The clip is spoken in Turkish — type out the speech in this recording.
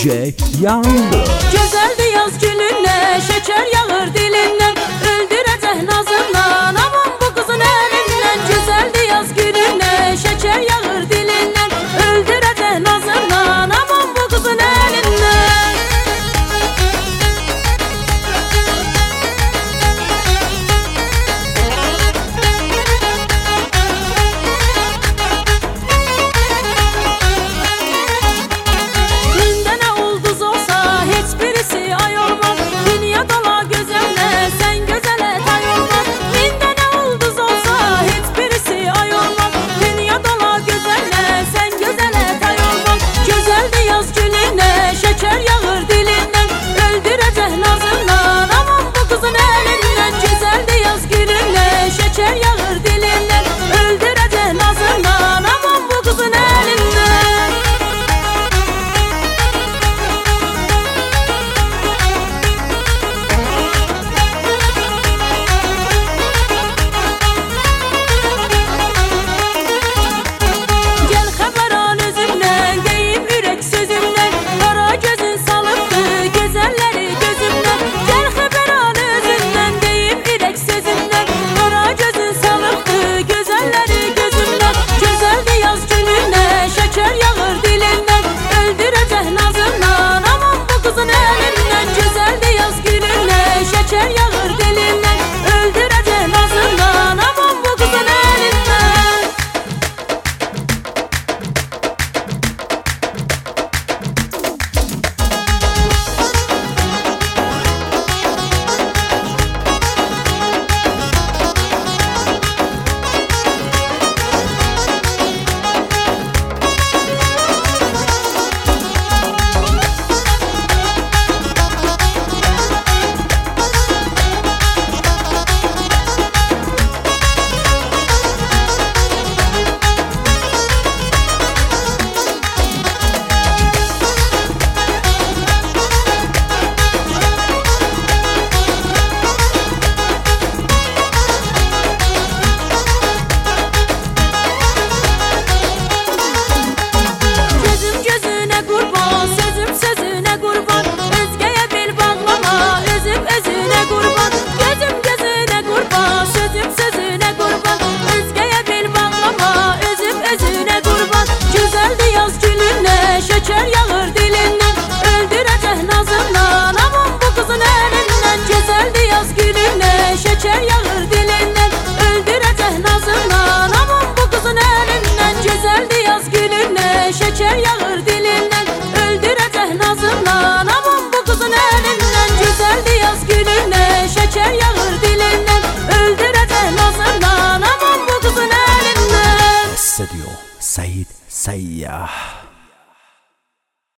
DJ yandı. Güzeldi yaz gününe, şeker yağır dilinden, öldürecek nazından, aman bu kızın elinden. Güzeldi yaz gününe, şeker yağır dilinden, öldürecek nazından, aman bu kızın elinden. Şeker yağır dilinden, öldürecek nazından, aman bu kızın elinden. Güzeldi yaz gününe, şeker yağır dilinden, öldürecek nazından, aman bu kızın elinden. Gel xəbəran özümdən, deyim ürək sözümdən, qara gözün salıbdı gözəlləri gözümdən. Gel xəbəran özümdən, deyim ürək sözümdən, qara gözün salıbdı gözəlləri gözümdən. Güzeldi yaz gününe, şeker yağır dilinden, öldürecek nazından, aman bu kızın elinden. Güzeldi yaz gününe, şeker yağır dilinden, öldürecek nazından, aman bu kızın elinden. Şeker yağır dilinden, öldürecek nazından, aman bu kızın elinden. Güzeldi yaz gününe, şeker yağır dilinden, öldürecek nazından, aman bu kızın elinden. Güzeldi yaz gününe, şeker yağır dilinden, öldürecek nazından, aman bu kızın elinden. Güzeldi yaz gününe, şeker yağır dilinden, öldürecek nazından, aman bu kızın elinden. Hissediyor Sait Seyyah.